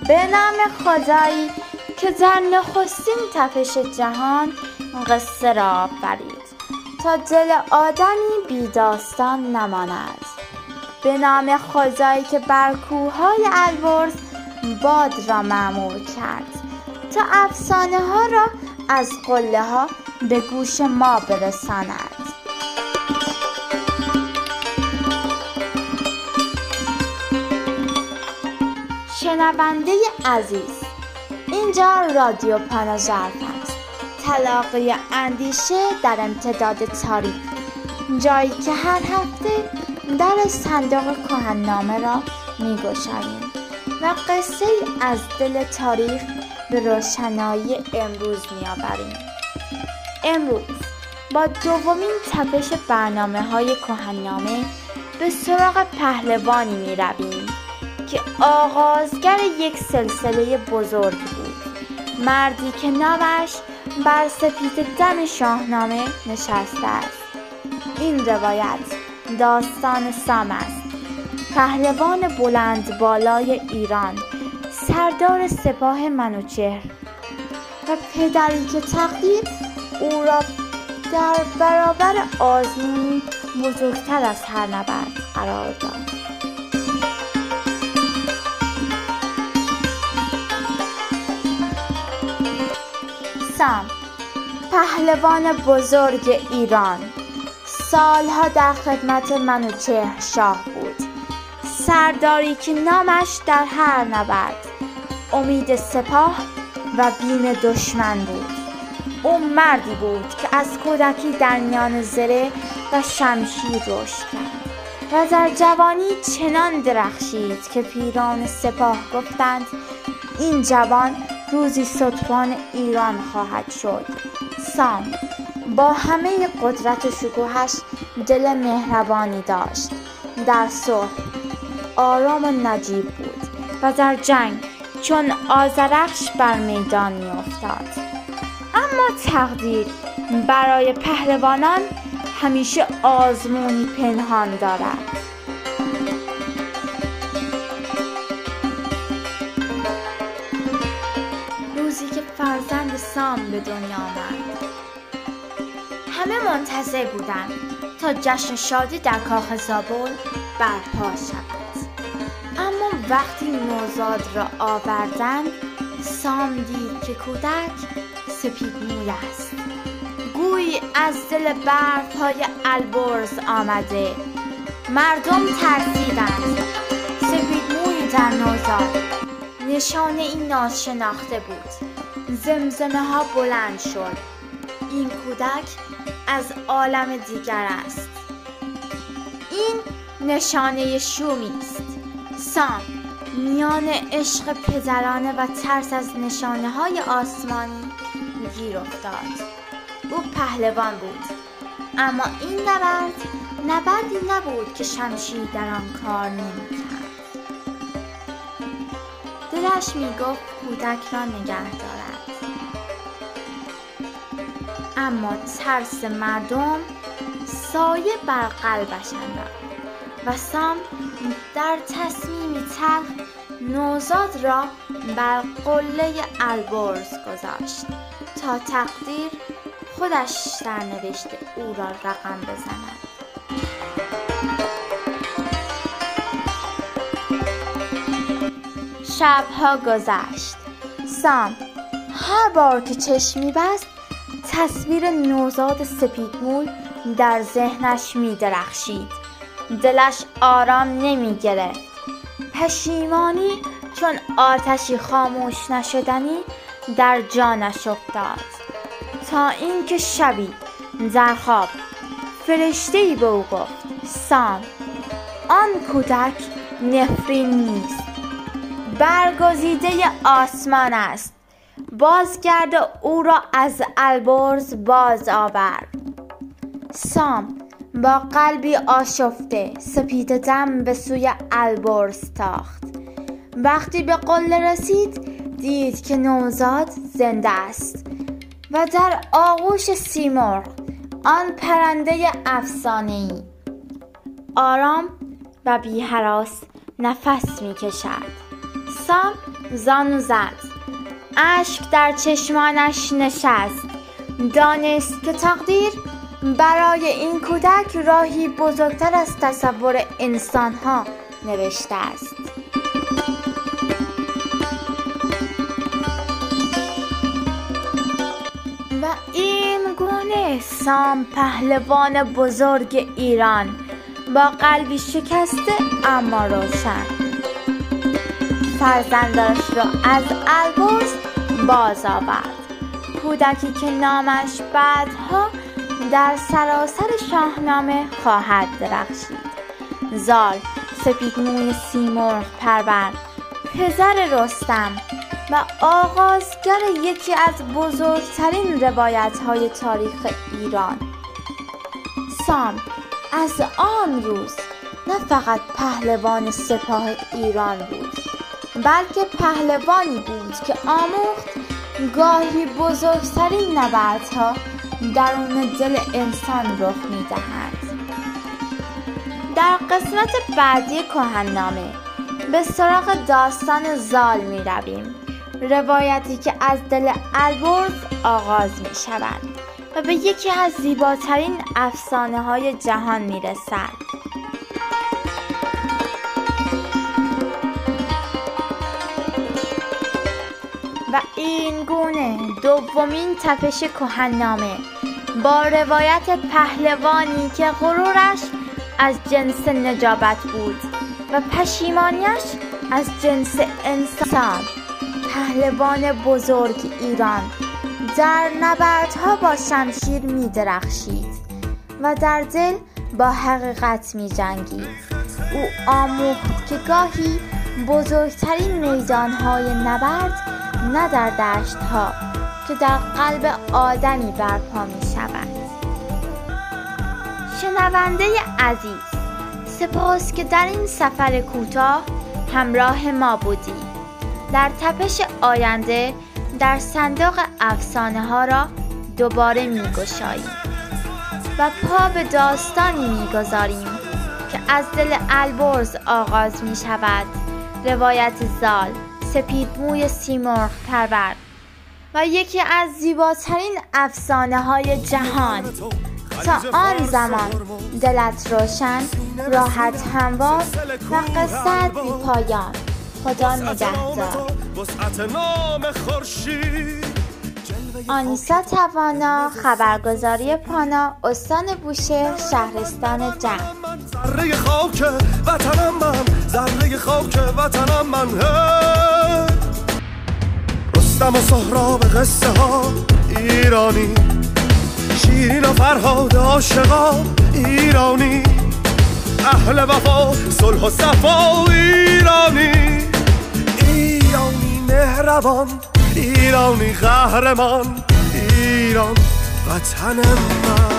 به نام خدایی که در نخستین تپش جهان قصه را آفرید تا دل آدمی بی داستان نماند. به نام خدایی که بر کوههای البرز باد را معمور کرد تا افسانه ها را از قله ها به گوش ما برساند. شنونده عزیز، اینجا رادیو پاناژرف است، تلاقی اندیشه در امتداد تاریخ، جایی که هر هفته در صندوق کهن‌نامه را می‌گشاییم و قصه از دل تاریخ به روشنایی امروز می‌آوریم. امروز با دومین تپش برنامه‌های کهن‌نامه به سراغ پهلوانی می‌رویم که آغازگر یک سلسله بزرگ بود، مردی که نامش بر سپید دم شاهنامه نشسته است. این روایت داستان سام است، پهلوان بلند بالای ایران، سردار سپاه منوچهر و پدری که تقدیر او را در برابر آزمونی بزرگتر از هر نبرد قرار داد. سام، پهلوان بزرگ ایران، سالها در خدمت منوچهر شاه بود، سرداری که نامش در هر نبرد امید سپاه و بیم دشمن بود. او مردی بود که از کودکی در میان زره و شمشیر رشد کرد و در جوانی چنان درخشید که پیران سپاه گفتند این جوان روزی ستبان ایران خواهد شد. سام با همه قدرت و شکوهش دل مهربانی داشت، در صلح آرام و نجیب بود و در جنگ چون آذرخش بر میدان می افتاد. اما تقدیر برای پهلوانان همیشه آزمونی پنهان دارد. روزی که فرزند سام به دنیا آمد، همه منتظر بودند تا جشن شادی در کاخ زابل برپا شود. اما وقتی نوزاد را آوردند، سام دید که کودک سپید موی است، گویی از دل برف‌های البرز آمده. مردم ترسیدند. سپید موی در نوزاد نشانه این ناشناخته بود. زمزمه ها بلند شد، این کودک از عالم دیگر است، این نشانه شومی است. سام میان عشق پدرانه و ترس از نشانه های آسمانی گیر افتاد. او پهلوان بود، اما این نبردی نبود که شمشیر در آن کار نمی‌کرد. دلش میگفت کودک را نگه دارد، اما ترس مردم سایه بر قلبش انداخت و سام در تصمیمی تلخ نوزاد را بر قله البرز گذاشت تا تقدیر خودش سرنوشت او را رقم بزند. شبها گذشت. سام هر بار که چشم می‌بست تصویر نوزاد سپیدموی در ذهنش می‌درخشید. دلش آرام نمی‌گرفت. پشیمانی چون آتشی خاموش نشدنی در جانش افتاد، تا اینکه شبی در خواب فرشته‌ای به او گفت سام، آن کودک نفرین نیست، برگزیده آسمان است، بازگرد او را از البرز باز آور. سام با قلبی آشفته سپید دم به سوی البرز تاخت. وقتی به قله رسید دید که نوزاد زنده است و در آغوش سیمرغ، آن پرنده افسانه‌ای، آرام و بی هراس نفس می کشد. سام زانو زد، اشک در چشمانش نشست، دانست که تقدیر برای این کودک راهی بزرگتر از تصور انسان‌ها نوشته است. و این گونه سام پهلوان بزرگ ایران با قلبی شکسته اما روشن فرزندش را از البرز باز آورد، کودکی که نامش بعدها در سراسر شاهنامه خواهد درخشید. زال سپیدموی سیمرغ پرور، پسر رستم و آغازگر یکی از بزرگترین روایت‌های تاریخ ایران. سام از آن روز نه فقط پهلوان سپاه ایران بود، بلکه پهلوانی بود که آموخت گاهی بزرگترین نبردها درون دل انسان رخ می‌دهد. در قسمت بعدی کهن‌نامه به سراغ داستان زال می‌رویم، روایتی که از دل البرز آغاز می‌شود و به یکی از زیباترین افسانه‌های جهان می‌رسد. و این گونه دومین تپش کهن‌نامه با روایت پهلوانی که غرورش از جنس نجابت بود و پشیمانیش از جنس انسان، پهلوان بزرگ ایران در نبردها با شمشیر می درخشید و در دل با حقیقت می جنگید. او آموخت که گاهی بزرگترین میدانهای نبرد نه در دشت‌ها که در قلب آدمی برپا می شود. شنونده عزیز، سپاس که در این سفر کوتاه همراه ما بودی. در تپش آینده در صندوق افسانه ها را دوباره می گشاییم و پا به داستانی می گذاریم که از دل البرز آغاز می شود. روایت زال سپیدموی سیمرغ پرور و یکی از زیباترین افسانه های جهان. تا آن زمان دلت روشن، راحت هموار و قصت بی پایان. خدا نگهدار. آنیسا توانا، خبرگزاری پانا، استان بوشهر، شهرستان جنگ. ذره خاک وطنم من، ذره خاک وطنم من. رستم و سهراب قصه ها ایرانی، شیرین و فرهاد عاشقا ایرانی، اهل وفا صلح و صفا ایرانی، ایرانی مهربان، ایرانی قهرمان، ایران وطن من.